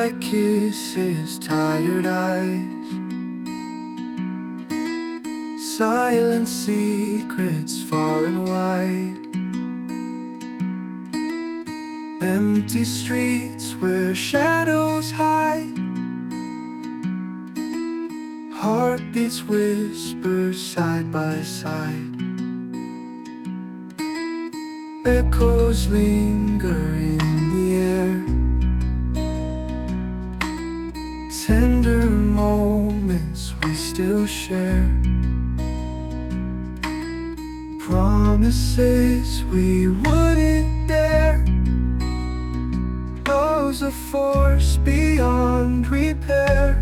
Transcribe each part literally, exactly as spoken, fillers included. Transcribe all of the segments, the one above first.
Moonlight kisses tired eyes, silent secrets far and wide, empty streets where shadows hide, heartbeats whisper side by side, echoes linger in the air, tender moments we still share, promises we wouldn't dare, love's a force beyond repair,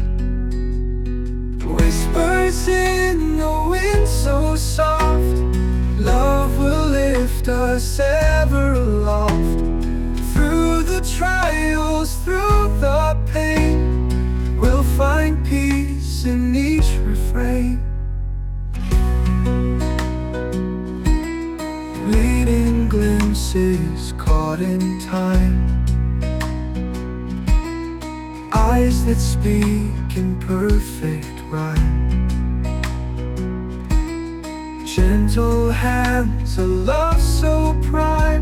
whispers in the wind so soft, love will lift us ever aloft, through the trials, through the pain, we'll find peace in each refrain. Fleeting glimpses caught in time, eyes that speak in perfect rhyme, gentle hands, a love so prime.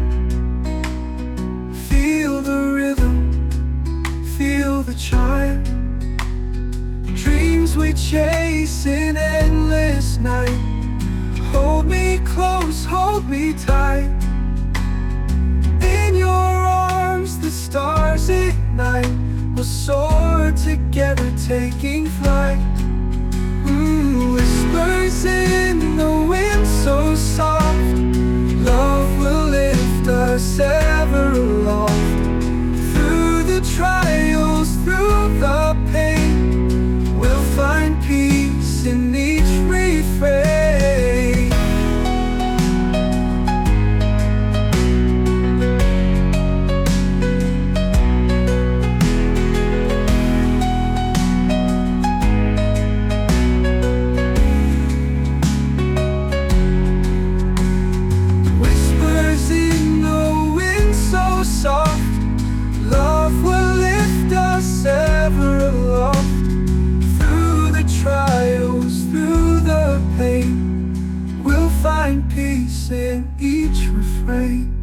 Feel the rhythm, feel the chime, dreams we chase in endless night. Hold me close, hold me tight, in your arms the stars ignite. We'll soar together, taking flight. mm, Whispers in the wind so soft, love will lift us ever aloft, through the trials, through the pain, we'll find peace in each refrain. Find peace in each refrain.